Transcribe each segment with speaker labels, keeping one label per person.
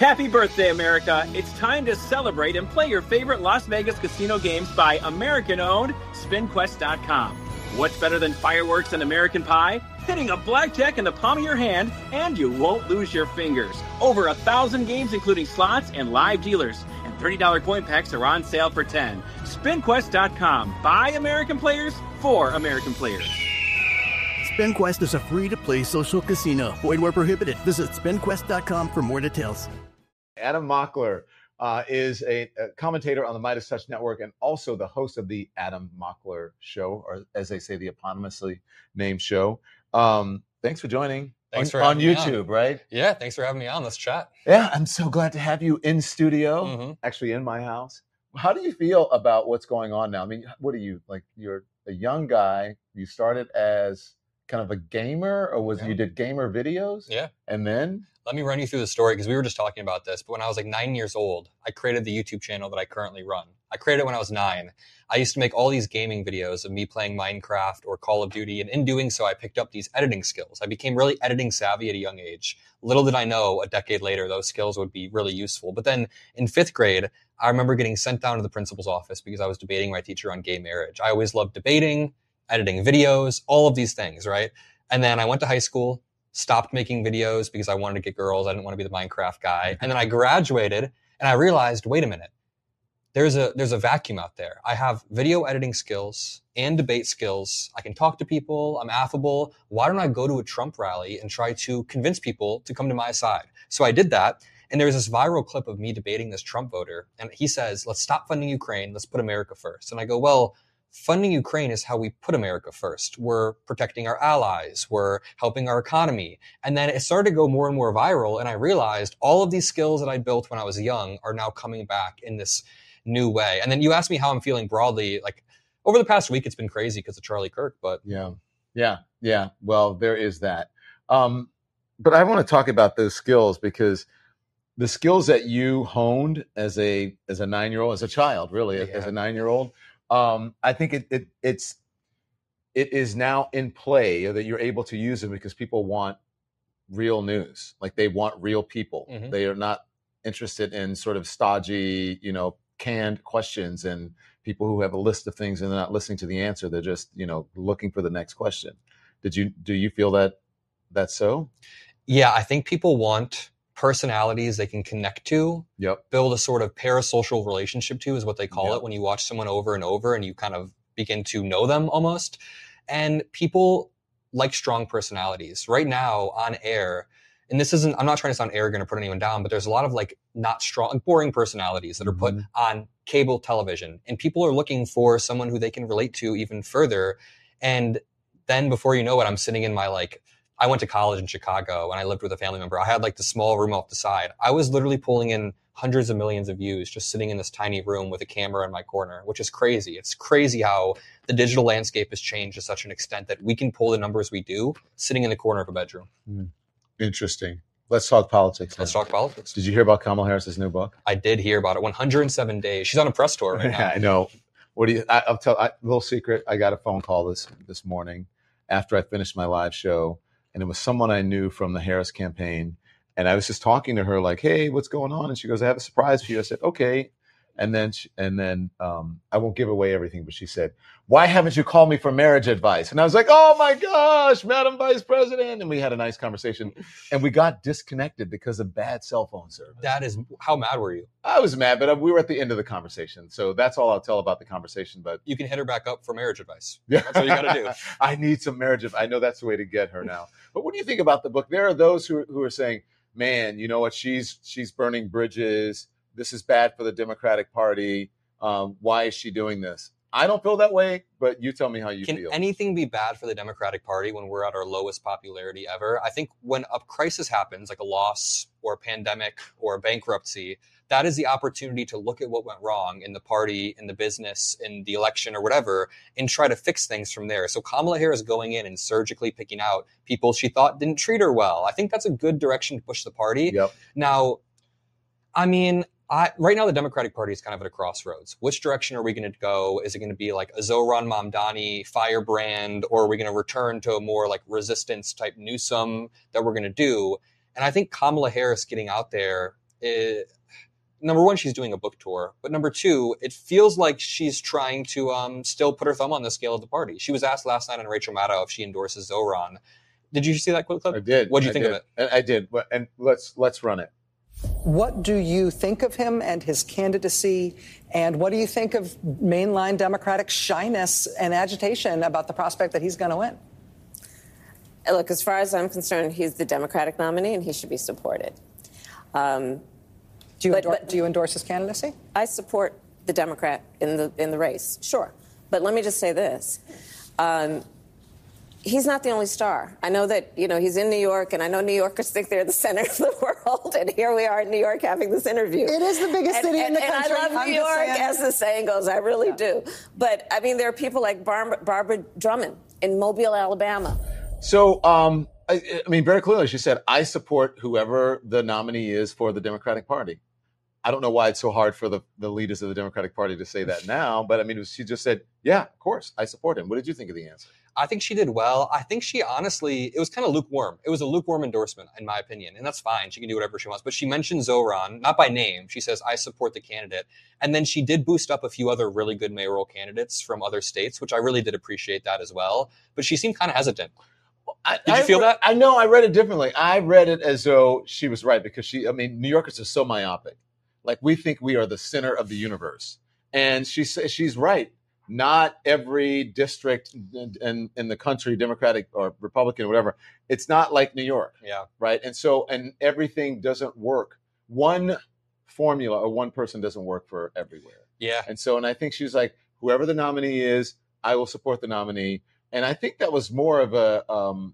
Speaker 1: Happy birthday, America. It's time to celebrate and play your favorite Las Vegas casino games by American-owned SpinQuest.com. What's better than fireworks and American pie? Hitting a blackjack in the palm of your hand, and you won't lose your fingers. Over 1,000 games, including slots and live dealers. And $30 coin packs are on sale for $10. SpinQuest.com. By American players, for American players.
Speaker 2: SpinQuest is a free-to-play social casino. Void where prohibited. Visit SpinQuest.com for more details.
Speaker 3: Adam Mockler is a commentator on the Midas Touch Network and also the host of the Adam Mockler Show, or as they say, the eponymously named show. Thanks for joining.
Speaker 4: Thanks for
Speaker 3: on
Speaker 4: having me
Speaker 3: YouTube,
Speaker 4: on.
Speaker 3: right?
Speaker 4: Yeah, thanks for having me on. Let's chat.
Speaker 3: Yeah, I'm so glad to have you in studio, actually in my house. How do you feel about what's going on now? I mean, what are you, like, you're a young guy. You started as kind of a gamer, or you did gamer videos?
Speaker 4: Yeah.
Speaker 3: And then?
Speaker 4: Let me run you through the story, because we were just talking about this. But when I was like 9 years old, I created the YouTube channel that I currently run. I created it when I was 9. I used to make all these gaming videos of me playing Minecraft or Call of Duty. And in doing so, I picked up these editing skills. I became really editing savvy at a young age. Little did I know, a decade later, those skills would be really useful. But then in 5th grade, I remember getting sent down to the principal's office because I was debating my teacher on gay marriage. I always loved debating, editing videos, all of these things, right? And then I went to high school, stopped making videos because I wanted to get girls. I didn't want to be the Minecraft guy. And then I graduated and I realized, wait a minute, there's a vacuum out there. I have video editing skills and debate skills. I can talk to people. I'm affable. Why don't I go to a Trump rally and try to convince people to come to my side? So I did that. And there's this viral clip of me debating this Trump voter. And he says, let's stop funding Ukraine. Let's put America first. And I go, well, funding Ukraine is how we put America first. We're protecting our allies. We're helping our economy. And then it started to go more and more viral. And I realized all of these skills that I built when I was young are now coming back in this new way. And then you asked me how I'm feeling broadly. Like over the past week, it's been crazy because of Charlie Kirk, but
Speaker 3: Yeah. Well, there is that. But I want to talk about those skills, because the skills that you honed as a 9-year-old, as a child, really, as a 9-year-old, I think it is now in play, that you're able to use it because people want real news. Like, they want real people. They are not interested in sort of stodgy, canned questions and people who have a list of things and they're not listening to the answer. They're just, looking for the next question. Do you feel that that's so?
Speaker 4: Yeah, I think people want personalities they can connect to, build a sort of parasocial relationship to, is what they call it, when you watch someone over and over and you kind of begin to know them almost. And people like strong personalities. Right now on air, and I'm not trying to sound arrogant or put anyone down, but there's a lot of like not strong, boring personalities that are put on cable television. And people are looking for someone who they can relate to even further. And then before you know it, I'm sitting in my I went to college in Chicago and I lived with a family member. I had the small room off the side. I was literally pulling in hundreds of millions of views just sitting in this tiny room with a camera in my corner, which is crazy. It's crazy how the digital landscape has changed to such an extent that we can pull the numbers we do sitting in the corner of a bedroom.
Speaker 3: Interesting. Let's talk politics.
Speaker 4: Let's talk politics.
Speaker 3: Did you hear about Kamala Harris's new book?
Speaker 4: I did hear about it. 107 days. She's on a press tour right now.
Speaker 3: I know. What do you? I'll tell. Little secret. I got a phone call this morning after I finished my live show, and it was someone I knew from the Harris campaign. And I was just talking to her like, "Hey, what's going on?" And she goes, "I have a surprise for you." I said, "Okay." And then I won't give away everything, but she said, "Why haven't you called me for marriage advice?" And I was like, "Oh my gosh, Madam Vice President!" And we had a nice conversation, and we got disconnected because of bad cell phone service.
Speaker 4: That is, how mad were you?
Speaker 3: I was mad, but we were at the end of the conversation, so that's all I'll tell about the conversation. But
Speaker 4: you can hit her back up for marriage advice. Yeah, that's what you got to do.
Speaker 3: I need some marriage advice. I know that's the way to get her now. But what do you think about the book? There are those who are saying, "Man, you know what? She's burning bridges. This is bad for the Democratic Party. Why is she doing this?" I don't feel that way, but you tell me how you feel.
Speaker 4: Can anything be bad for the Democratic Party when we're at our lowest popularity ever? I think when a crisis happens, like a loss or a pandemic or a bankruptcy, that is the opportunity to look at what went wrong in the party, in the business, in the election or whatever, and try to fix things from there. So Kamala Harris going in and surgically picking out people she thought didn't treat her well, I think that's a good direction to push the party.
Speaker 3: Yep.
Speaker 4: Now, I mean, right now, the Democratic Party is kind of at a crossroads. Which direction are we going to go? Is it going to be like a Zohran Mamdani firebrand, or are we going to return to a more like resistance type Newsom that we're going to do? And I think Kamala Harris getting out there number one, she's doing a book tour, but number two, it feels like she's trying to still put her thumb on the scale of the party. She was asked last night on Rachel Maddow if she endorses Zoran. Did you see that clip?
Speaker 3: I did.
Speaker 4: What did you think of it?
Speaker 3: I did. And let's run it.
Speaker 5: What do you think of him and his candidacy? And what do you think of mainline Democratic shyness and agitation about the prospect that he's going to win?
Speaker 6: Look, as far as I'm concerned, he's the Democratic nominee and he should be supported. Do
Speaker 5: you endorse his candidacy?
Speaker 6: I support the Democrat in the race, sure. But let me just say this. He's not the only star. I know that, he's in New York, and I know New Yorkers think they're the center of the world, and here we are in New York having this interview.
Speaker 5: It is the biggest city in the country.
Speaker 6: And I love New York, as the saying goes. I really do. But, there are people like Barbara Drummond in Mobile, Alabama.
Speaker 3: So, very clearly she said, I support whoever the nominee is for the Democratic Party. I don't know why it's so hard for the leaders of the Democratic Party to say that now, but she just said, yeah, of course, I support him. What did you think of the answer?
Speaker 4: I think she did well. I think she honestly, it was kind of lukewarm. It was a lukewarm endorsement, in my opinion, and that's fine. She can do whatever she wants. But she mentioned Zoran, not by name. She says, I support the candidate. And then she did boost up a few other really good mayoral candidates from other states, which I really did appreciate that as well. But she seemed kind of hesitant. Did you feel that?
Speaker 3: I know. I read it differently. I read it as though she was right because New Yorkers are so myopic. Like, we think we are the center of the universe. And she's right. Not every district in the country, Democratic or Republican, whatever, it's not like New York.
Speaker 4: Yeah.
Speaker 3: Right. And everything doesn't work. One formula or one person doesn't work for everywhere.
Speaker 4: Yeah.
Speaker 3: And I think she's like, whoever the nominee is, I will support the nominee. And I think that was more of a,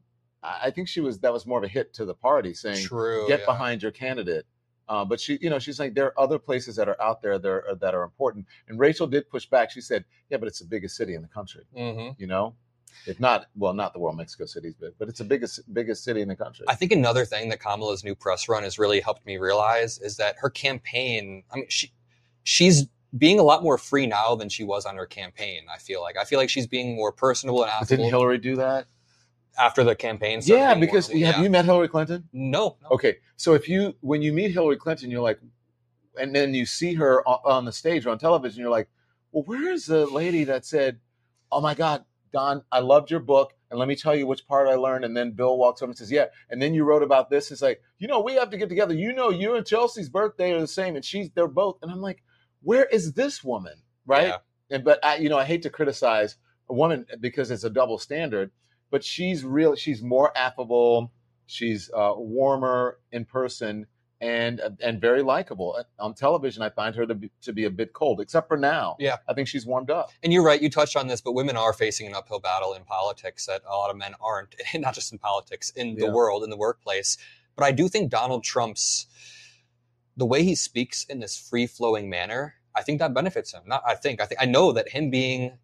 Speaker 3: that was more of a hit to the party saying, get behind your candidate. But she's like, there are other places that are out there that are important. And Rachel did push back. She said, yeah, but it's the biggest city in the country.
Speaker 4: Mm-hmm.
Speaker 3: If not, not the world, Mexico City's big, but it's the biggest city in the country.
Speaker 4: I think another thing that Kamala's new press run has really helped me realize is that her campaign, she's being a lot more free now than she was on her campaign. I feel like she's being more personable and affable.
Speaker 3: Didn't Hillary do that?
Speaker 4: After the campaign started.
Speaker 3: Yeah, because have you met Hillary Clinton?
Speaker 4: No.
Speaker 3: Okay, so when you meet Hillary Clinton, you're like, and then you see her on the stage or on television, you're like, well, where is the lady that said, oh my God, Don, I loved your book, and let me tell you which part I learned. And then Bill walks up and says, yeah, and then you wrote about this. It's like, we have to get together. You and Chelsea's birthday are the same, and they're both. And I'm like, where is this woman, right? Yeah. But I hate to criticize a woman because it's a double standard. But she's more affable. She's warmer in person and very likable. On television, I find her to be a bit cold, except for now.
Speaker 4: Yeah.
Speaker 3: I think she's warmed up.
Speaker 4: And you're right. You touched on this, but women are facing an uphill battle in politics that a lot of men aren't, not just in politics, in the world, in the workplace. But I do think Donald Trump's, the way he speaks in this free-flowing manner, I think that benefits him. I know that him being,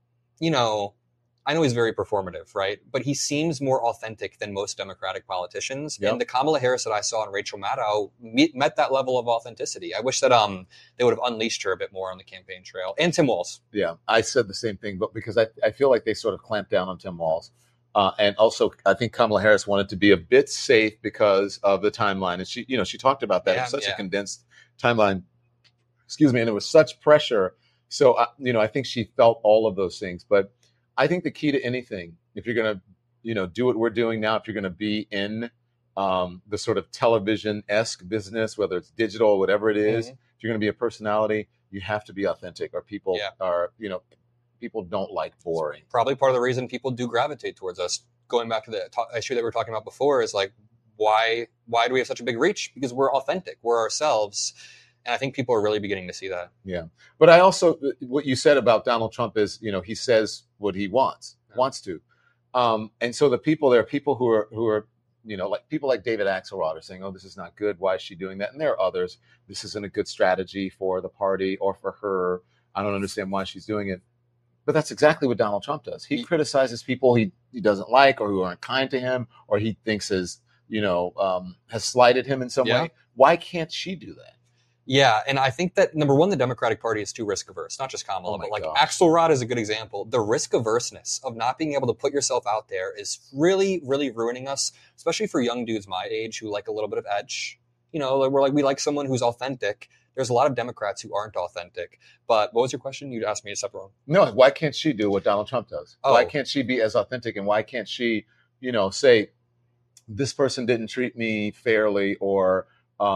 Speaker 4: I know he's very performative, right? But he seems more authentic than most Democratic politicians. Yep. And the Kamala Harris that I saw on Rachel Maddow met that level of authenticity. I wish that they would have unleashed her a bit more on the campaign trail. And Tim Walz.
Speaker 3: Yeah, I said the same thing, but because I feel like they sort of clamped down on Tim Walz. And also, I think Kamala Harris wanted to be a bit safe because of the timeline. And she talked about that. It's such a condensed timeline. Excuse me. And there was such pressure. So, I think she felt all of those things. But I think the key to anything, if you're going to, do what we're doing now, if you're going to be in the sort of television-esque business, whether it's digital or whatever it is, if you're going to be a personality, you have to be authentic, or people people don't like boring.
Speaker 4: Probably part of the reason people do gravitate towards us. Going back to the issue that we were talking about before is like, why do we have such a big reach? Because we're authentic. We're ourselves. And I think people are really beginning to see that.
Speaker 3: Yeah. But I also, what you said about Donald Trump is, he says what he wants to. And so there are people who are, like people like David Axelrod are saying, oh, this is not good. Why is she doing that? And there are others. This isn't a good strategy for the party or for her. I don't understand why she's doing it. But that's exactly what Donald Trump does. He criticizes people he doesn't like or who aren't kind to him or he thinks has slighted him in some way. Why can't she do that?
Speaker 4: Yeah, and I think that, number one, the Democratic Party is too risk-averse. Not just Kamala, but Axelrod is a good example. The risk-averseness of not being able to put yourself out there is really, really ruining us, especially for young dudes my age who like a little bit of edge. we like someone who's authentic. There's a lot of Democrats who aren't authentic. But what was your question? You asked me a separate one.
Speaker 3: No, why can't she do what Donald Trump does?
Speaker 4: Oh.
Speaker 3: Why can't she be as authentic? And why can't she, say, this person didn't treat me fairly, or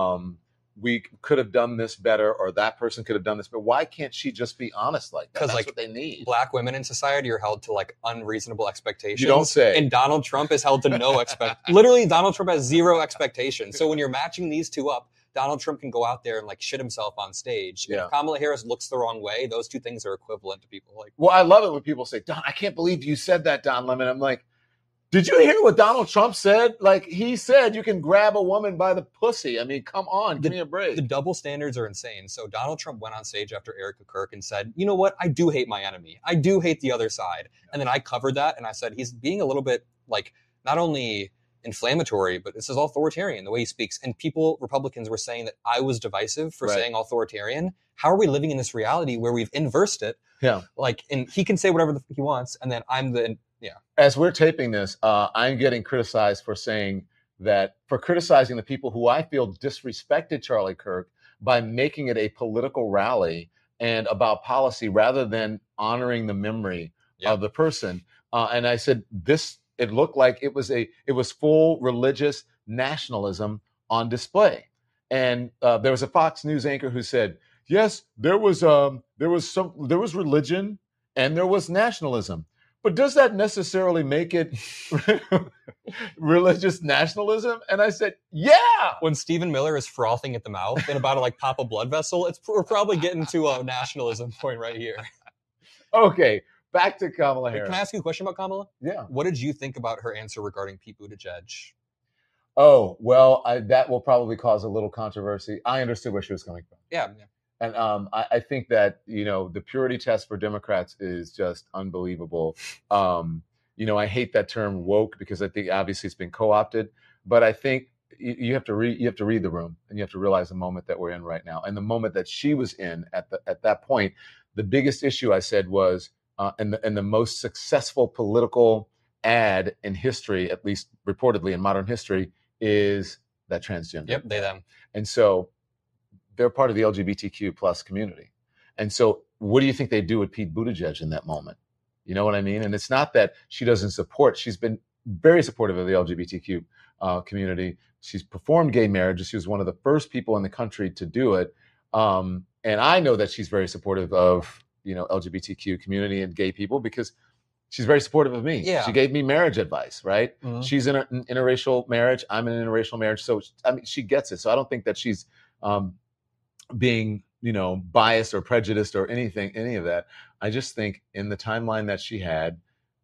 Speaker 3: we could have done this better, or that person could have done this, but why can't she just be honest like that?
Speaker 4: Because
Speaker 3: That's what they need.
Speaker 4: Black women in society are held to like unreasonable expectations.
Speaker 3: You don't say.
Speaker 4: And Donald Trump is held to no literally, Donald Trump has zero expectations. So when you're matching these two up, Donald Trump can go out there and like shit himself on stage.
Speaker 3: Yeah.
Speaker 4: If Kamala Harris looks the wrong way, those two things are equivalent to people. Like,
Speaker 3: well, I love it when people say, Don, I can't believe you said that, Don Lemon. I'm like, did you hear what Donald Trump said? Like, he said you can grab a woman by the pussy. I mean, come on, give me a break.
Speaker 4: The double standards are insane. So Donald Trump went on stage after Erica Kirk and said, you know what? I do hate my enemy. I do hate the other side. And then I covered that and I said, he's being a little bit like not only inflammatory, but this is authoritarian, the way he speaks. And Republicans were saying that I was divisive for saying authoritarian. How are we living in this reality where we've inversed it?
Speaker 3: Yeah.
Speaker 4: Like, and he can say whatever the fuck he wants. And then I'm
Speaker 3: As we're taping this, I'm getting criticized for criticizing the people who I feel disrespected Charlie Kirk by making it a political rally and about policy rather than honoring the memory of the person. And I said, it looked like it was full religious nationalism on display. And there was a Fox News anchor who said, yes, there was religion and there was nationalism. But does that necessarily make it religious nationalism? And I said, yeah.
Speaker 4: When Stephen Miller is frothing at the mouth and about to like pop a blood vessel, we're probably getting to a nationalism point right here.
Speaker 3: Okay, back to Kamala Harris.
Speaker 4: Can I ask you a question about Kamala?
Speaker 3: Yeah.
Speaker 4: What did you think about her answer regarding Pete Buttigieg?
Speaker 3: Oh, well, that will probably cause a little controversy. I understood where she was coming from.
Speaker 4: Yeah.
Speaker 3: And I think that, the purity test for Democrats is just unbelievable. I hate that term woke because I think obviously it's been co-opted, but I think you have to read the room and you have to realize the moment that we're in right now. And the moment that she was in at that point, the biggest issue I said was, and the most successful political ad in history, at least reportedly in modern history, is that transgender.
Speaker 4: Yep, they, them.
Speaker 3: And so they're part of the LGBTQ plus community. And so what do you think they do with Pete Buttigieg in that moment? You know what I mean? And it's not that she doesn't support. She's been very supportive of the LGBTQ community. She's performed gay marriage. She was one of the first people in the country to do it. And I know that she's very supportive of, LGBTQ community and gay people because she's very supportive of me.
Speaker 4: Yeah.
Speaker 3: She gave me marriage advice, right?
Speaker 4: Mm-hmm.
Speaker 3: She's in an interracial marriage. I'm in an interracial marriage. So, she gets it. So I don't think that she's being, biased or prejudiced or any of that. I just think in the timeline that she had,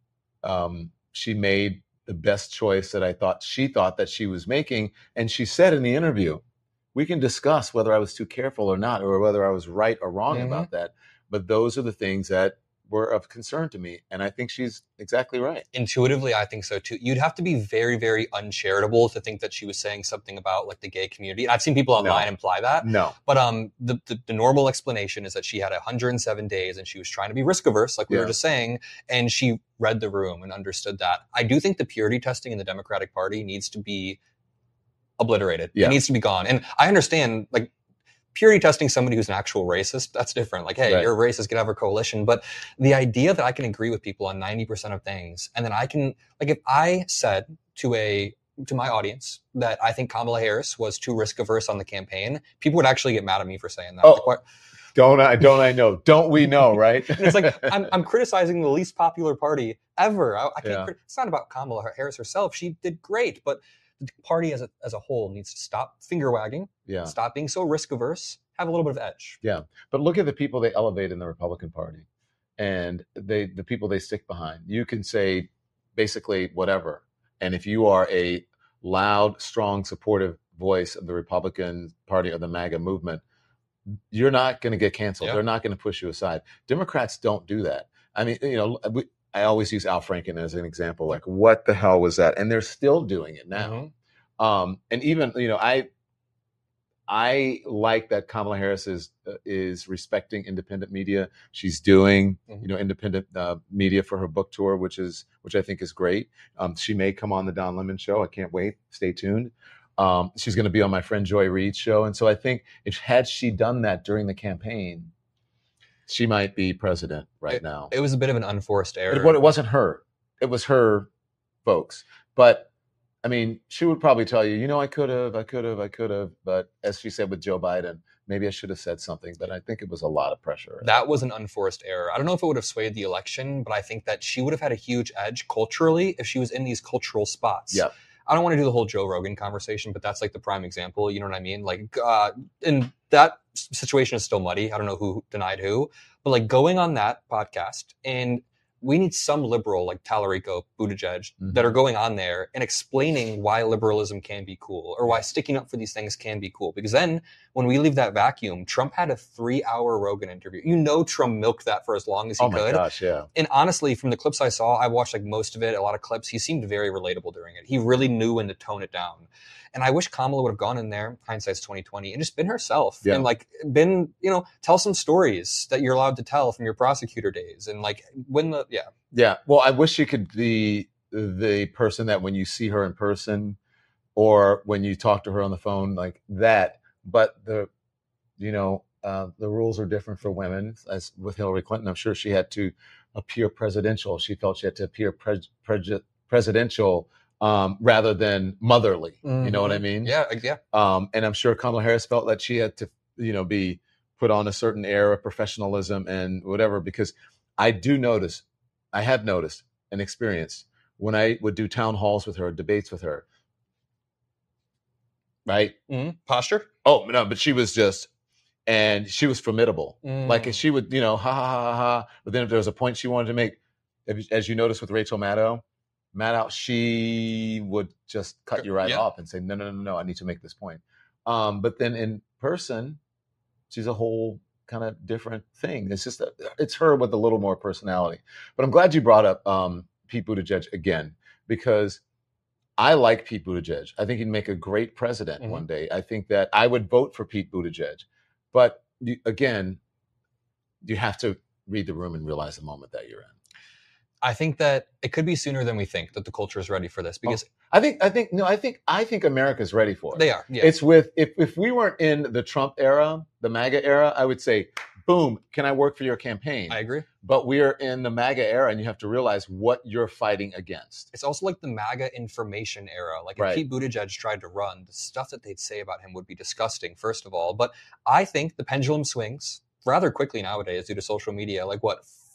Speaker 3: she made the best choice that she thought that she was making. And she said in the interview, we can discuss whether I was too careful or not, or whether I was right or wrong about that. But those are the things that were of concern to me. And I think she's exactly right. Intuitively,
Speaker 4: I think so too. You'd have to be very, very uncharitable to think that she was saying something about like the gay community. And I've seen people online imply that.
Speaker 3: No.
Speaker 4: But the normal explanation is that she had 107 days and she was trying to be risk averse, like we were just saying, and she read the room and understood that. I do think the purity testing in the Democratic Party needs to be obliterated. Yeah. It needs to be gone. And I understand, like, purity testing somebody who's an actual racist, that's different. Like, hey, you're a racist, get out of our coalition. But the idea that I can agree with people on 90% of things, and then I can, like, if I said to my audience that I think Kamala Harris was too risk averse on the campaign, people would actually get mad at me for saying that.
Speaker 3: Oh, like, don't I know? Don't we know, right?
Speaker 4: And it's like, I'm criticizing the least popular party ever. I can't. It's not about Kamala Harris herself. She did great, but the party as a whole needs to stop finger wagging, stop being so risk averse, have a little bit of edge.
Speaker 3: Yeah, but look at the people they elevate in the Republican Party, and the people they stick behind. You can say basically whatever, and if you are a loud, strong, supportive voice of the Republican Party or the MAGA movement, you're not going to get canceled. They're not going to push you aside. Democrats don't do that. I mean, I always use Al Franken as an example. Like, what the hell was that? And they're still doing it now. Mm-hmm. And even, I like that Kamala Harris is respecting independent media. She's doing, independent media for her book tour, which I think is great. She may come on the Don Lemon show. I can't wait. Stay tuned. She's going to be on my friend Joy Reid's show. And so I think had she done that during the campaign, she might be president now.
Speaker 4: It was a bit of an unforced error.
Speaker 3: It wasn't her. It was her folks. But, I mean, she would probably tell you, I could have. But as she said with Joe Biden, maybe I should have said something. But I think it was a lot of pressure.
Speaker 4: That was an unforced error. I don't know if it would have swayed the election, but I think that she would have had a huge edge culturally if she was in these cultural spots.
Speaker 3: Yeah.
Speaker 4: I don't want to do the whole Joe Rogan conversation, but that's like the prime example. You know what I mean? Like, and that situation is still muddy. I don't know who denied who, but like going on that podcast, and we need some liberal like Tallarico, Buttigieg, that are going on there and explaining why liberalism can be cool or why sticking up for these things can be cool. Because then when we leave that vacuum, Trump had a 3-hour Rogan interview. Trump milked that for as long as he could. Oh my
Speaker 3: gosh, yeah.
Speaker 4: And honestly, from the clips I saw, I watched like most of it, a lot of clips. He seemed very relatable during it. He really knew when to tone it down. And I wish Kamala would have gone in there, hindsight's 2020, and just been herself and like tell some stories that you're allowed to tell from your prosecutor days and like
Speaker 3: Yeah. Well, I wish she could be the person that when you see her in person or when you talk to her on the phone like that. But the rules are different for women. As with Hillary Clinton, I'm sure she had to appear presidential. She felt she had to appear presidential rather than motherly. You know what I mean?
Speaker 4: Yeah.
Speaker 3: And I'm sure Kamala Harris felt that she had to, be put on a certain air of professionalism and whatever, because I have noticed and experienced when I would do town halls with her, debates with her, right?
Speaker 4: Posture?
Speaker 3: Oh, no, but she was formidable. Like she would, ha, ha, ha, ha. But then if there was a point she wanted to make, as you noticed with Rachel Maddow, she would just cut you right off and say, no, I need to make this point. But then in person, she's a whole kind of different thing. It's just it's her with a little more personality. But I'm glad you brought up Pete Buttigieg again, because I like Pete Buttigieg. I think he'd make a great president one day. I think that I would vote for Pete Buttigieg. But you have to read the room and realize the moment that you're in.
Speaker 4: I think that it could be sooner than we think that the culture is ready for this, because
Speaker 3: I think America's ready for it.
Speaker 4: They are. Yeah.
Speaker 3: It's if we weren't in the Trump era, the MAGA era, I would say, boom, can I work for your campaign?
Speaker 4: I agree.
Speaker 3: But we are in the MAGA era, and you have to realize what you're fighting against.
Speaker 4: It's also like the MAGA information era. Like if Pete Buttigieg tried to run, the stuff that they'd say about him would be disgusting, first of all. But I think the pendulum swings rather quickly nowadays due to social media. Like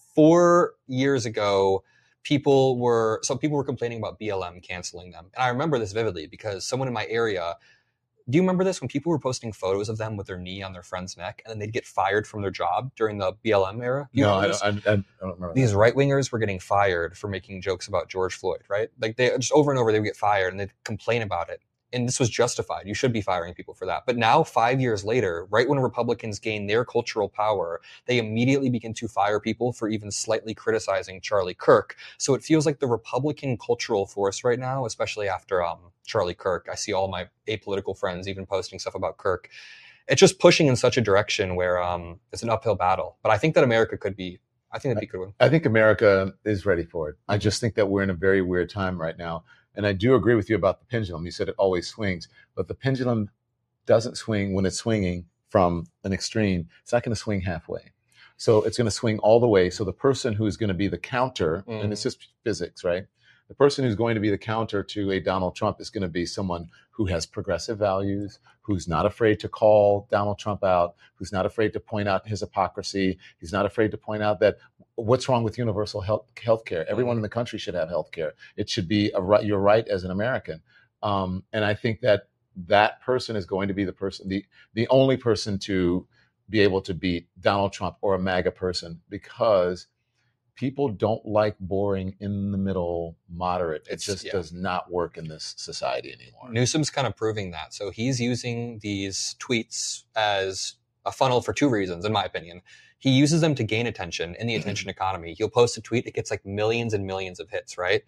Speaker 4: 4 years ago, people were complaining about BLM canceling them. And I remember this vividly because someone in my area, do you remember this? When people were posting photos of them with their knee on their friend's neck and then they'd get fired from their job during the BLM era?
Speaker 3: No, I don't remember.
Speaker 4: These right-wingers were getting fired for making jokes about George Floyd, right? Like they just over and over, they would get fired and they'd complain about it. And this was justified. You should be firing people for that. But now, 5 years later, right when Republicans gain their cultural power, they immediately begin to fire people for even slightly criticizing Charlie Kirk. So it feels like the Republican cultural force right now, especially after Charlie Kirk, I see all my apolitical friends even posting stuff about Kirk. It's just pushing in such a direction where it's an uphill battle. But I think that America could be, I think that'd be a good one.
Speaker 3: I think America is ready for it. I just think that we're in a very weird time right now. And I do agree with you about the pendulum. You said it always swings, but the pendulum doesn't swing when it's swinging from an extreme. It's not going to swing halfway. So it's going to swing all the way. So the person who is going to be the counter, and it's just physics, right? The person who's going to be the counter to a Donald Trump is going to be someone who has progressive values, who's not afraid to call Donald Trump out, who's not afraid to point out his hypocrisy. He's not afraid to point out that what's wrong with universal health care. Everyone in the country should have health care. It should be your right as an American. And I think that person is going to be the person, the only person to be able to beat Donald Trump or a MAGA person, because people don't like boring, in the middle, moderate. It just does not work in this society anymore.
Speaker 4: Newsom's kind of proving that. So he's using these tweets as a funnel for two reasons, in my opinion. He uses them to gain attention in the attention economy. He'll post a tweet, it gets like millions and millions of hits, right?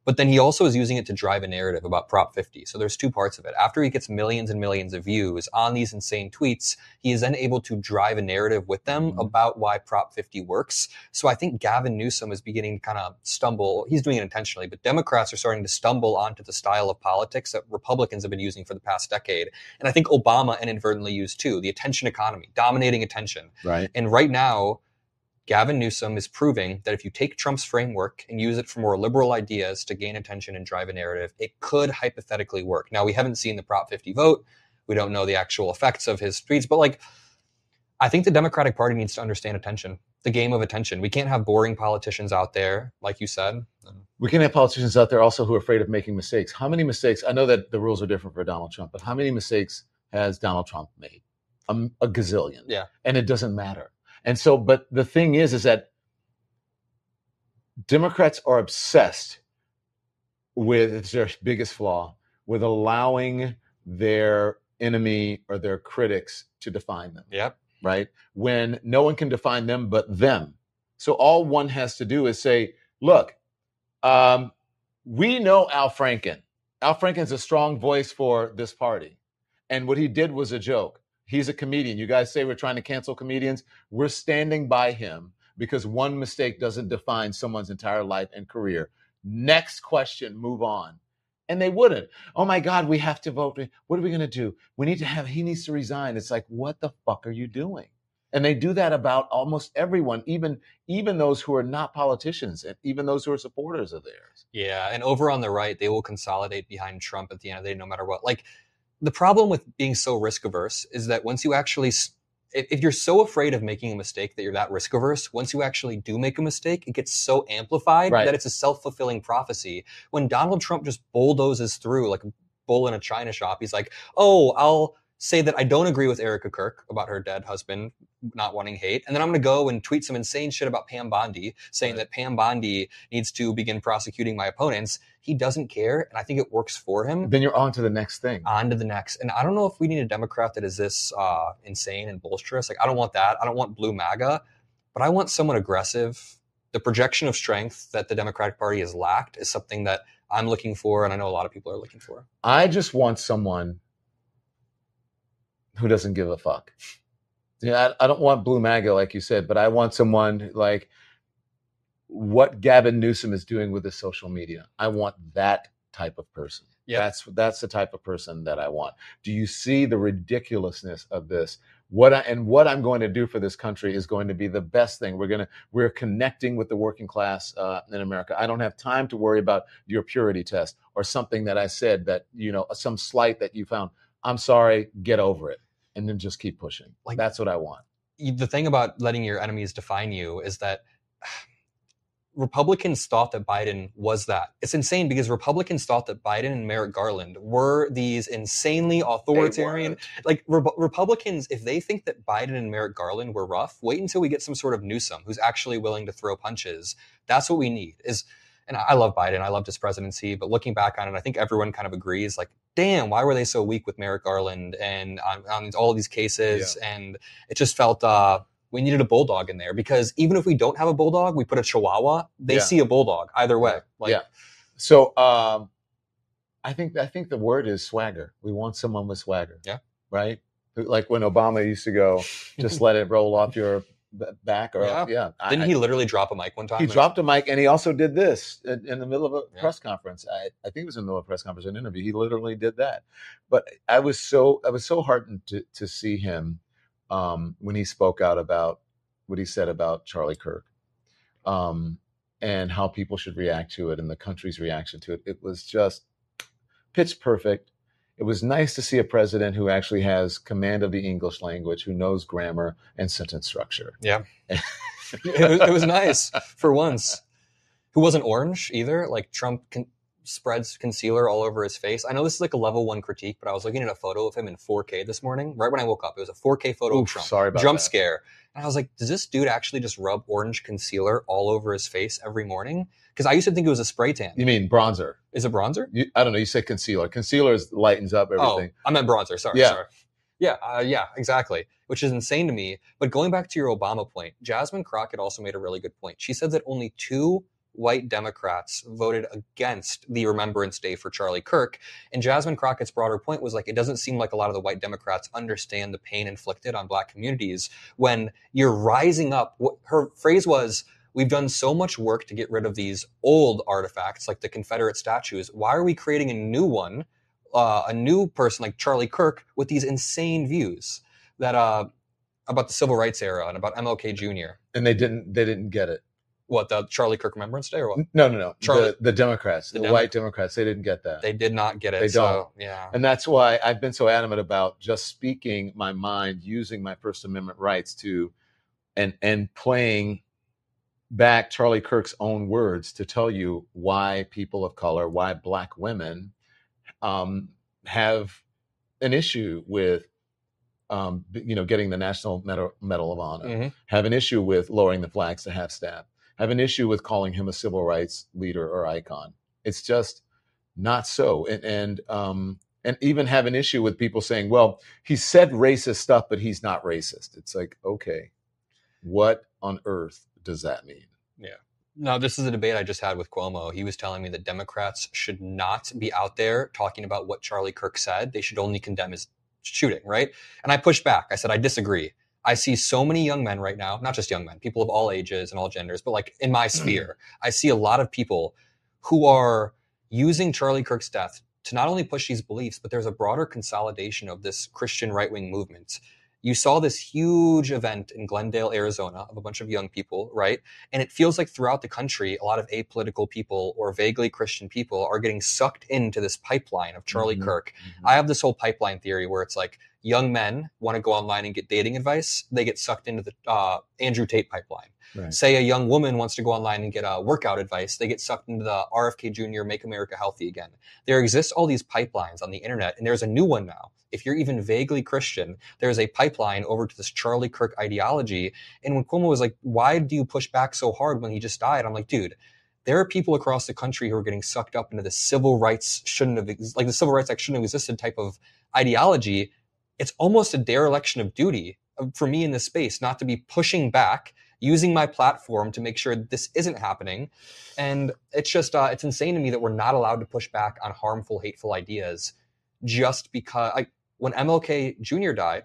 Speaker 4: But then he also is using it to drive a narrative about Prop 50. So there's two parts of it. After he gets millions and millions of views on these insane tweets, he is then able to drive a narrative with them about why Prop 50 works. So I think Gavin Newsom is beginning to kind of stumble. He's doing it intentionally, but Democrats are starting to stumble onto the style of politics that Republicans have been using for the past decade. And I think Obama inadvertently used too, the attention economy, dominating attention.
Speaker 3: Right.
Speaker 4: And right now, Gavin Newsom is proving that if you take Trump's framework and use it for more liberal ideas to gain attention and drive a narrative, it could hypothetically work. Now, we haven't seen the Prop 50 vote. We don't know the actual effects of his tweets, but I think the Democratic Party needs to understand attention, the game of attention. We can't have boring politicians out there, like you said.
Speaker 3: We can have politicians out there also who are afraid of making mistakes. How many mistakes? I know that the rules are different for Donald Trump, but how many mistakes has Donald Trump made? A gazillion.
Speaker 4: Yeah.
Speaker 3: And it doesn't matter. And so, but the thing is that Democrats are obsessed with, it's their biggest flaw, with allowing their enemy or their critics to define them.
Speaker 4: Yep.
Speaker 3: Right? When no one can define them but them. So all one has to do is say, look, we know Al Franken. Al Franken's a strong voice for this party. And what he did was a joke. He's a comedian. You guys say we're trying to cancel comedians. We're standing by him because one mistake doesn't define someone's entire life and career. Next question, move on. And they wouldn't. Oh my God, we have to vote. What are we going to do? He needs to resign. It's like, what the fuck are you doing? And they do that about almost everyone, even those who are not politicians, and even those who are supporters of theirs.
Speaker 4: Yeah. And over on the right, they will consolidate behind Trump at the end of the day, no matter what. The problem with being so risk averse is that once you actually, if you're so afraid of making a mistake that you're that risk averse, once you actually do make a mistake, it gets so amplified that it's a self-fulfilling prophecy. When Donald Trump just bulldozes through like a bull in a china shop, he's like, oh, I'll say that I don't agree with Erica Kirk about her dead husband not wanting hate. And then I'm going to go and tweet some insane shit about Pam Bondi, saying that Pam Bondi needs to begin prosecuting my opponents. He doesn't care, and I think it works for him.
Speaker 3: Then you're on to the next thing.
Speaker 4: On to the next. And I don't know if we need a Democrat that is this insane and bolsterous. I don't want that. I don't want blue MAGA, but I want someone aggressive. The projection of strength that the Democratic Party has lacked is something that I'm looking for, and I know a lot of people are looking for.
Speaker 3: I just want someone who doesn't give a fuck. Yeah, I don't want blue MAGA, like you said, but I want someone like what Gavin Newsom is doing with his social media. I want that type of person.
Speaker 4: Yep.
Speaker 3: That's the type of person that I want. Do you see the ridiculousness of this? What I'm going to do for this country is going to be the best thing. We're connecting with the working class in America. I don't have time to worry about your purity test or something that I said that, some slight that you found. I'm sorry, get over it. And then just keep pushing. That's what I want.
Speaker 4: The thing about letting your enemies define you is that Republicans thought that Biden was that. It's insane because Republicans thought that Biden and Merrick Garland were these insanely authoritarian. Republicans, if they think that Biden and Merrick Garland were rough, wait until we get some sort of Newsom who's actually willing to throw punches. That's what we need. And I love Biden. I loved his presidency. But looking back on it, I think everyone kind of agrees, damn, why were they so weak with Merrick Garland and on all of these cases? Yeah. And it just felt we needed a bulldog in there because even if we don't have a bulldog, we put a chihuahua, they see a bulldog either way.
Speaker 3: So I think the word is swagger. We want someone with swagger. Yeah. Right? Like when Obama used to go, just let it roll off your back or
Speaker 4: Didn't he literally drop a mic one time?
Speaker 3: He dropped a mic and he also did this in the middle of a press conference. I think it was in the middle of a press conference, an interview. He literally did that. But I was so heartened to see him when he spoke out about what he said about Charlie Kirk and how people should react to it and the country's reaction to it. It was just pitch perfect. It was nice to see a president who actually has command of the English language, who knows grammar and sentence structure.
Speaker 4: Yeah. It was nice for once. Who wasn't orange either. Trump spreads concealer all over his face. I know this is a level 1 critique, but I was looking at a photo of him in 4K this morning, right when I woke up. It was a 4K photo of Trump.
Speaker 3: Sorry about
Speaker 4: Jump
Speaker 3: that.
Speaker 4: Scare. And I was like, does this dude actually just rub orange concealer all over his face every morning? Because I used to think it was a spray tan.
Speaker 3: You mean bronzer?
Speaker 4: Is it bronzer?
Speaker 3: I don't know. You said concealer. Concealer lightens up everything.
Speaker 4: Oh, I meant bronzer. Sorry. Yeah, exactly. Which is insane to me. But going back to your Obama point, Jasmine Crockett also made a really good point. She said that only 2 white Democrats voted against the Remembrance Day for Charlie Kirk. And Jasmine Crockett's broader point was like, it doesn't seem like a lot of the white Democrats understand the pain inflicted on Black communities when you're rising up. Her phrase was, we've done so much work to get rid of these old artifacts like the Confederate statues. Why are we creating a new one, a new person like Charlie Kirk with these insane views that about the civil rights era and about MLK Jr.?
Speaker 3: And they didn't get it.
Speaker 4: What, the Charlie Kirk Remembrance Day or what?
Speaker 3: No.
Speaker 4: Charlie,
Speaker 3: the Democrats, the white Democrats, they didn't get that.
Speaker 4: They did not get it.
Speaker 3: They don't.
Speaker 4: So, yeah.
Speaker 3: And that's why I've been so adamant about just speaking my mind, using my First Amendment rights to, and playing back Charlie Kirk's own words to tell you why people of color, why Black women have an issue with, getting the National Medal of Honor, have an issue with lowering the flags to half staff, have an issue with calling him a civil rights leader or icon. It's just not so. And even have an issue with people saying, well, he said racist stuff, but he's not racist. It's like, okay, what on earth does that mean?
Speaker 4: Yeah. No, this is a debate I just had with Cuomo. He was telling me that Democrats should not be out there talking about what Charlie Kirk said. They should only condemn his shooting, right? And I pushed back. I said, I disagree. I see so many young men right now, not just young men, people of all ages and all genders, but like in my sphere, I see a lot of people who are using Charlie Kirk's death to not only push these beliefs, but there's a broader consolidation of this Christian right-wing movement. You saw this huge event in Glendale, Arizona, of a bunch of young people, right? And it feels like throughout the country, a lot of apolitical people or vaguely Christian people are getting sucked into this pipeline of Charlie Kirk. I have this whole pipeline theory where it's like young men want to go online and get dating advice. They get sucked into the Andrew Tate pipeline. Right. Say a young woman wants to go online and get workout advice. They get sucked into the RFK Jr. Make America Healthy Again. There exists all these pipelines on the internet, and there's a new one now. If you're even vaguely Christian, there's a pipeline over to this Charlie Kirk ideology. And when Cuomo was like, why do you push back so hard when he just died? I'm like, dude, there are people across the country who are getting sucked up into the civil rights the Civil Rights Act shouldn't have existed type of ideology. It's almost a dereliction of duty for me in this space not to be pushing back, using my platform to make sure this isn't happening. And it's just, it's insane to me that we're not allowed to push back on harmful, hateful ideas just because, when MLK Jr. died,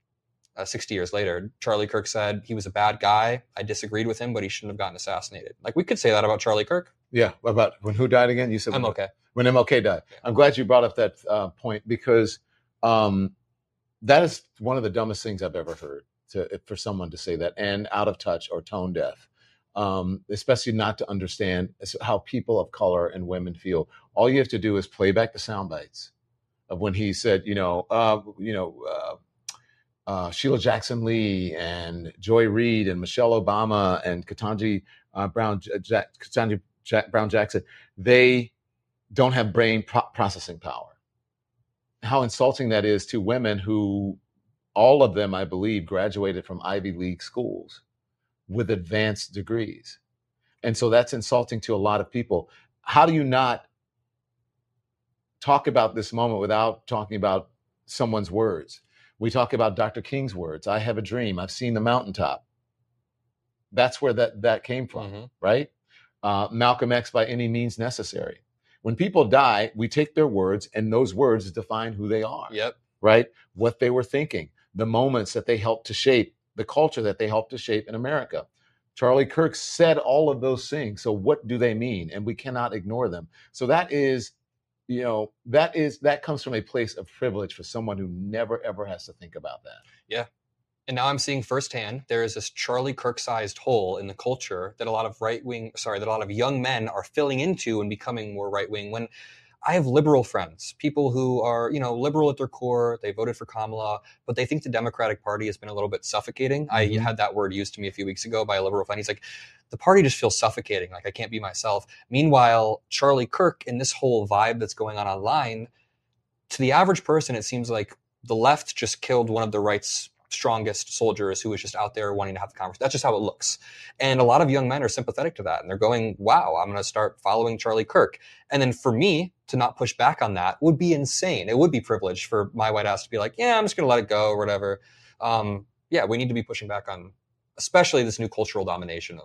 Speaker 4: 60 years later, Charlie Kirk said he was a bad guy. I disagreed with him, but he shouldn't have gotten assassinated. Like, we could say that about Charlie Kirk.
Speaker 3: Yeah, about when who died again? You said
Speaker 4: MLK.
Speaker 3: When MLK died. Yeah. I'm glad you brought up that point because that is one of the dumbest things I've ever heard for someone to say that, and out of touch or tone deaf, especially not to understand how people of color and women feel. All you have to do is play back the sound bites of when he said, Sheila Jackson Lee and Joy Reid and Michelle Obama and Ketanji Brown Jackson, they don't have brain processing power. How insulting that is to women who, all of them, I believe, graduated from Ivy League schools with advanced degrees. And so that's insulting to a lot of people. How do you not talk about this moment without talking about someone's words? We talk about Dr. King's words. I have a dream. I've seen the mountaintop. That's where that came from, right? Malcolm X, by any means necessary. When people die, we take their words, and those words define who they are.
Speaker 4: Yep.
Speaker 3: Right? What they were thinking, the moments that they helped to shape, the culture that they helped to shape in America. Charlie Kirk said all of those things. So what do they mean? And we cannot ignore them. So that is, that comes from a place of privilege for someone who never, ever has to think about that.
Speaker 4: Yeah. And now I'm seeing firsthand, there is this Charlie Kirk-sized hole in the culture that a lot of young men are filling into and becoming more right-wing. When I have liberal friends, people who are, liberal at their core, they voted for Kamala, but they think the Democratic Party has been a little bit suffocating. I had that word used to me a few weeks ago by a liberal friend. He's like, the party just feels suffocating. Like, I can't be myself. Meanwhile, Charlie Kirk and this whole vibe that's going on online, to the average person, it seems like the left just killed one of the right's strongest soldiers who was just out there wanting to have the conversation. That's just how it looks. And a lot of young men are sympathetic to that. And they're going, wow, I'm going to start following Charlie Kirk. And then for me to not push back on that would be insane. It would be privileged for my white ass to be like, yeah, I'm just going to let it go or whatever. We need to be pushing back on especially this new cultural domination of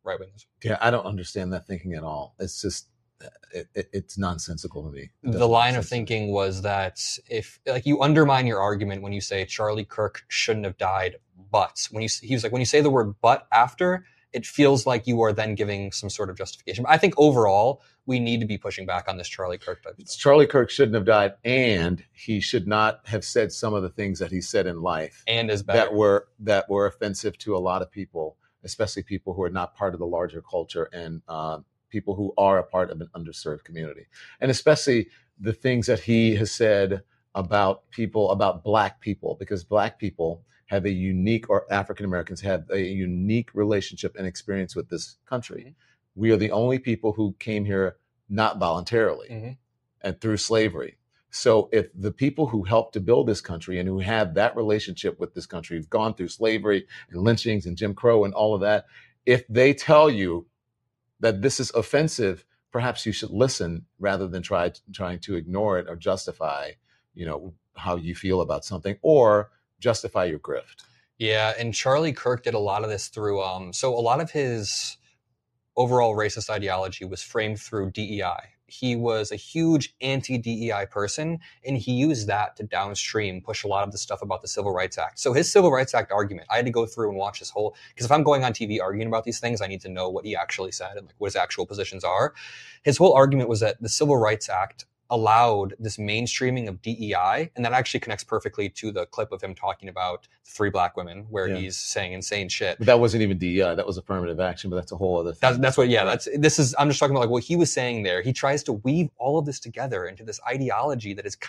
Speaker 4: right-wingers.
Speaker 3: Yeah, I don't understand that thinking at all. It's just, it's nonsensical to me.
Speaker 4: The line of thinking was that if, like, you undermine your argument when you say Charlie Kirk shouldn't have died, but he was like, when you say the word but after, it feels like you are then giving some sort of justification. But I think overall, we need to be pushing back on this Charlie Kirk type stuff.
Speaker 3: Charlie Kirk shouldn't have died, and he should not have said some of the things that he said in life
Speaker 4: And is better.
Speaker 3: that were offensive to a lot of people, especially people who are not part of the larger culture and people who are a part of an underserved community. And especially the things that he has said about Black people, because Black people have a unique, or African Americans have a unique relationship and experience with this country. Mm-hmm. We are the only people who came here not voluntarily and through slavery. So if the people who helped to build this country and who have that relationship with this country, who've gone through slavery and lynchings and Jim Crow and all of that, if they tell you that this is offensive, perhaps you should listen rather than trying to ignore it or justify, how you feel about something, or justify your grift.
Speaker 4: Yeah, and Charlie Kirk did a lot of this through, so a lot of his overall racist ideology was framed through DEI. He was a huge anti-DEI person, and he used that to downstream push a lot of the stuff about the Civil Rights Act. So his Civil Rights Act argument, I had to go through and watch his whole, because if I'm going on TV arguing about these things, I need to know what he actually said and like what his actual positions are. His whole argument was that the Civil Rights Act allowed this mainstreaming of DEI, and that actually connects perfectly to the clip of him talking about 3 Black women where he's saying insane shit.
Speaker 3: But that wasn't even DEI, that was affirmative action, but that's a whole other thing.
Speaker 4: I'm just talking about like what he was saying there. He tries to weave all of this together into this ideology that is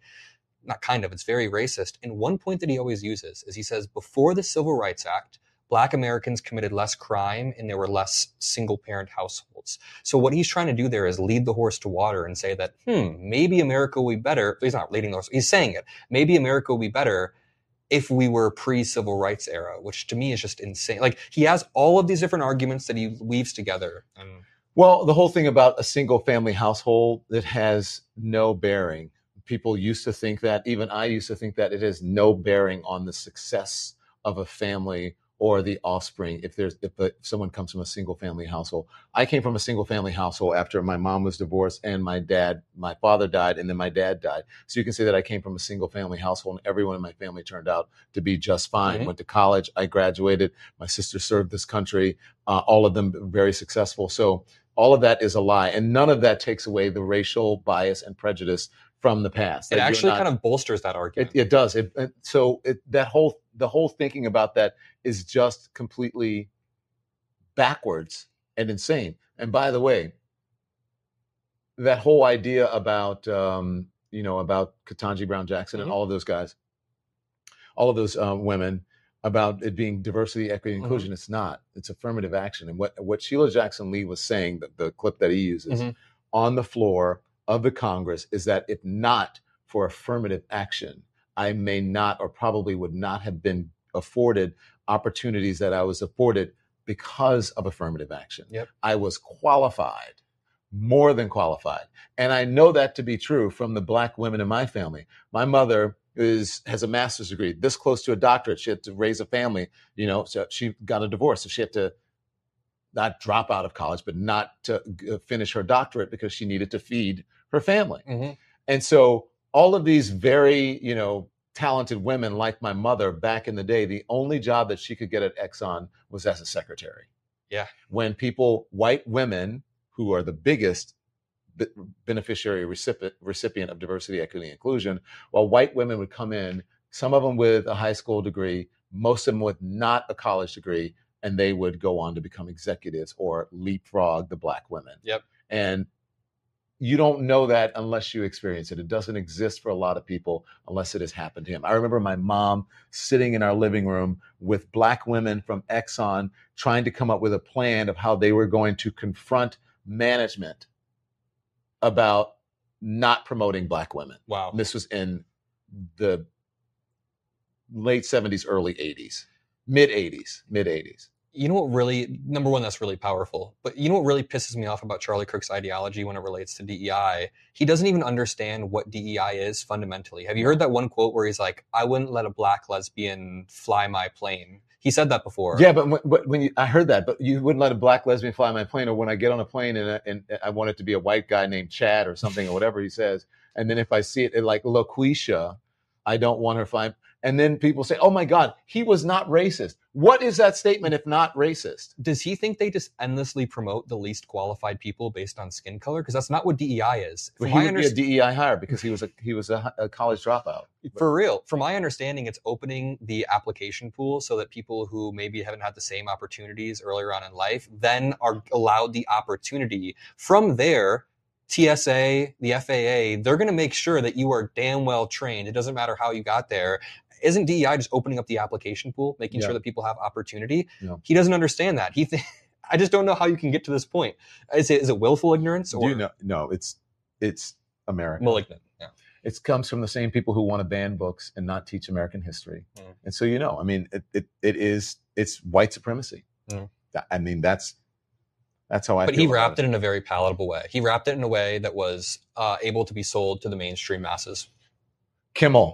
Speaker 4: it's very racist. And one point that he always uses is he says, before the Civil Rights Act, Black Americans committed less crime and there were less single-parent households. So what he's trying to do there is lead the horse to water and say that, maybe America will be better. He's not leading the horse. He's saying it. Maybe America will be better if we were pre-civil rights era, which to me is just insane. Like, he has all of these different arguments that he weaves together.
Speaker 3: Well, the whole thing about a single-family household that has no bearing. People used to think that, even I used to think that, it has no bearing on the success of a family or the offspring if someone comes from a single family household. I came from a single family household after my mom was divorced and my father died, and then my dad died. So you can say that I came from a single family household, and everyone in my family turned out to be just fine. Mm-hmm. Went to college, I graduated, my sister served this country, all of them very successful. So all of that is a lie, and none of that takes away the racial bias and prejudice from the past.
Speaker 4: It actually kind of bolsters that argument.
Speaker 3: It does. The whole thinking about that is just completely backwards and insane. And by the way, that whole idea about about Ketanji Brown Jackson and all of those guys, all of those women, about it being diversity, equity, and inclusion, it's not. It's affirmative action. And what Sheila Jackson Lee was saying, the clip that he uses on the floor of the Congress, is that if not for affirmative action, I may not, or probably would not have been afforded opportunities that I was afforded because of affirmative action. Yep. I was qualified, more than qualified. And I know that to be true from the Black women in my family. My mother has a master's degree, this close to a doctorate. She had to raise a family, so she got a divorce. So she had to not drop out of college, but not to finish her doctorate because she needed to feed her family. Mm-hmm. And so all of these very, talented women like my mother back in the day, the only job that she could get at Exxon was as a secretary. Yeah. When white women, who are the biggest beneficiary recipient of diversity, equity, and inclusion, while white women would come in, some of them with a high school degree, most of them with not a college degree, and they would go on to become executives or leapfrog the Black women. Yep. And you don't know that unless you experience it. It doesn't exist for a lot of people unless it has happened to him. I remember my mom sitting in our living room with Black women from Exxon trying to come up with a plan of how they were going to confront management about not promoting Black women. Wow. And this was in the late 70s, early 80s, mid 80s.
Speaker 4: You know what really, number one, that's really powerful. But you know what really pisses me off about Charlie Kirk's ideology when it relates to DEI? He doesn't even understand what DEI is fundamentally. Have you heard that one quote where he's like, I wouldn't let a Black lesbian fly my plane? He said that before.
Speaker 3: Yeah, but I heard that, but you wouldn't let a black lesbian fly my plane, or when I get on a plane and I want it to be a white guy named Chad or something or whatever he says, and then if I see it like LaQuisha, I don't want her flying. And then people say, "Oh my God, he was not racist." What is that statement if not racist?
Speaker 4: Does he think they just endlessly promote the least qualified people based on skin color? Because that's not what DEI is.
Speaker 3: Well, he would be a DEI hire because he was a college dropout.
Speaker 4: For real. From my understanding, it's opening the application pool so that people who maybe haven't had the same opportunities earlier on in life then are allowed the opportunity. From there, TSA, the FAA, they're going to make sure that you are damn well trained. It doesn't matter how you got there. Isn't DEI just opening up the application pool, making sure that people have opportunity? Yeah. He doesn't understand that. I just don't know how you can get to this point. Is it willful ignorance? Or?
Speaker 3: No, it's America.
Speaker 4: Malignant. Yeah.
Speaker 3: It comes from the same people who want to ban books and not teach American history. And so, I mean, it's white supremacy. I mean, that's how I feel.
Speaker 4: But he wrapped it in a very palatable way. He wrapped it in a way that was able to be sold to the mainstream masses.
Speaker 3: Kimmel.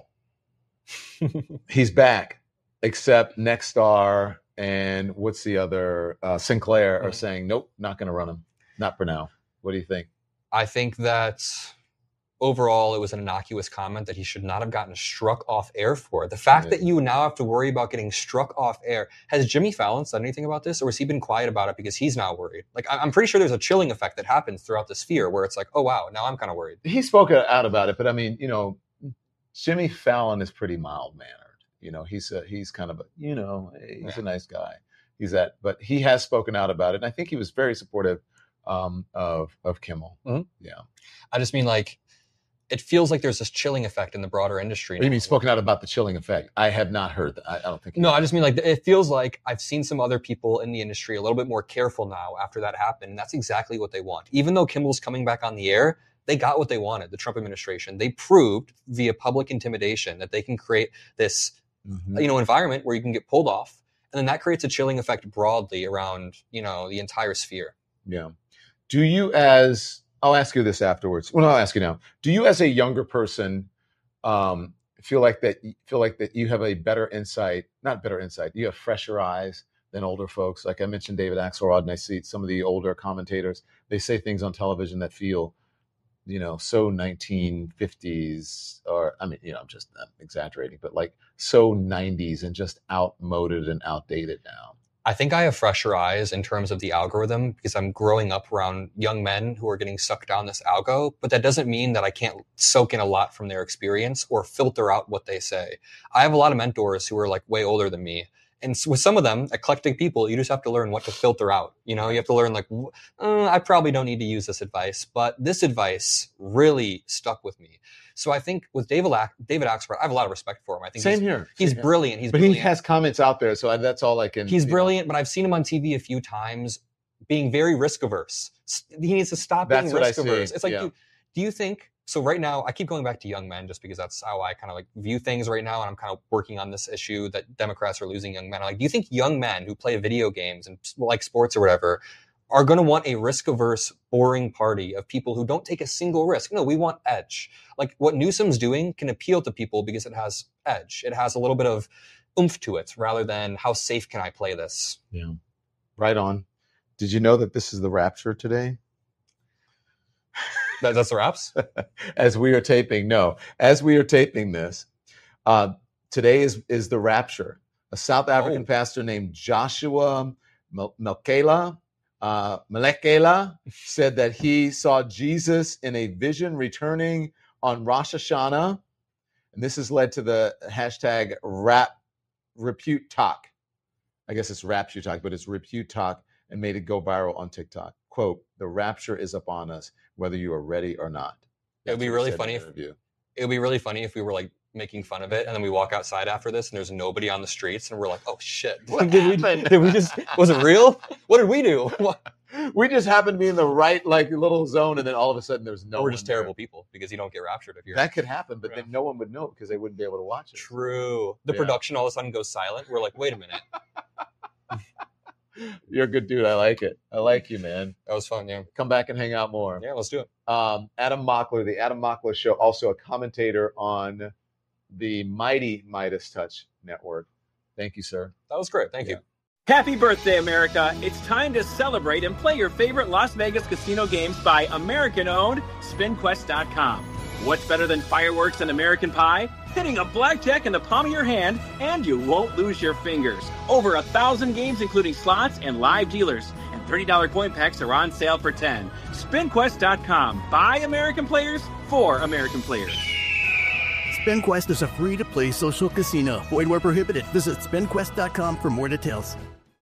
Speaker 3: He's back, except Nexstar and what's the other Sinclair are saying, nope, not going to run him. Not for now. What do you think?
Speaker 4: I think that overall it was an innocuous comment that he should not have gotten struck off air for. The fact that you now have to worry about getting struck off air. Has Jimmy Fallon said anything about this, or has he been quiet about it because he's not worried? Like, I'm pretty sure there's a chilling effect that happens throughout the sphere where it's like, oh wow, now I'm kind of worried.
Speaker 3: He spoke out about it, but I mean, Jimmy Fallon is pretty mild-mannered. He's kind of he's a nice guy. But he has spoken out about it, and I think he was very supportive of Kimmel.
Speaker 4: Mm-hmm.
Speaker 3: Yeah,
Speaker 4: I just mean like it feels like there's this chilling effect in the broader industry.
Speaker 3: What do you mean spoken out about the chilling effect? I have not heard that. I don't think.
Speaker 4: No, I just mean like it feels like I've seen some other people in the industry a little bit more careful now after that happened, and that's exactly what they want. Even though Kimmel's coming back on the air, they got what they wanted, the Trump administration. They proved via public intimidation that they can create this, environment where you can get pulled off. And then that creates a chilling effect broadly around, the entire sphere.
Speaker 3: Yeah. I'll ask you this afterwards. Well, I'll ask you now. Do you as a younger person feel like that you have a better insight, not better insight, you have fresher eyes than older folks? Like I mentioned David Axelrod, and I see some of the older commentators, they say things on television that feel so 1950s, or I'm exaggerating, but like so 90s and just outmoded and outdated now.
Speaker 4: I think I have fresher eyes in terms of the algorithm because I'm growing up around young men who are getting sucked down this algo, but that doesn't mean that I can't soak in a lot from their experience or filter out what they say. I have a lot of mentors who are like way older than me. And with some of them, eclectic people, you just have to learn what to filter out. You have to learn like, I probably don't need to use this advice, but this advice really stuck with me. So I think with David Axelrod, I have a lot of respect for him. I think he's brilliant. He
Speaker 3: has comments out there, so that's all I can.
Speaker 4: He's brilliant, but I've seen him on TV a few times being very risk averse. He needs to stop being risk averse. It's like, do you think? So right now, I keep going back to young men just because that's how I kind of like view things right now. And I'm kind of working on this issue that Democrats are losing young men. Do you think young men who play video games and like sports or whatever are going to want a risk-averse, boring party of people who don't take a single risk? No, we want edge. Like what Newsom's doing can appeal to people because it has edge. It has a little bit of oomph to it rather than how safe can I play this?
Speaker 3: Yeah, right on. Did you know that this is the rapture today?
Speaker 4: That's the raps?
Speaker 3: As we are taping this, today is the rapture. A South African pastor named Joshua Malekela said that he saw Jesus in a vision returning on Rosh Hashanah. And this has led to the hashtag Repute Talk. I guess it's Rapture Talk, but it's Repute Talk, and made it go viral on TikTok. Quote, "The rapture is upon us, whether you are ready or not."
Speaker 4: It would be really funny if we were like making fun of it and then we walk outside after this and there's nobody on the streets and we're like, oh shit,
Speaker 3: what happened?
Speaker 4: Was it real? What did we do?
Speaker 3: We just happened to be in the right like little zone, and then all of a sudden there's no.
Speaker 4: We're just terrible people because you don't get raptured if you're.
Speaker 3: That could happen, but then no one would know because they wouldn't be able to watch it.
Speaker 4: True. The production all of a sudden goes silent. We're like, wait a minute.
Speaker 3: You're a good dude. I like it. I like you, man.
Speaker 4: That was fun, yeah.
Speaker 3: Come back and hang out more.
Speaker 4: Yeah, let's do it.
Speaker 3: Adam Mockler, the Adam Mockler Show, also a commentator on the mighty Midas Touch Network. Thank you, sir.
Speaker 4: That was great. Thank you.
Speaker 1: Happy birthday, America. It's time to celebrate and play your favorite Las Vegas casino games by American-owned SpinQuest.com. What's better than fireworks and American pie? Hitting a blackjack in the palm of your hand, and you won't lose your fingers. Over 1,000 games, including slots and live dealers. And $30 coin packs are on sale for $10. SpinQuest.com. By American players, for American players.
Speaker 2: SpinQuest is a free-to-play social casino. Void where prohibited. Visit SpinQuest.com for more details.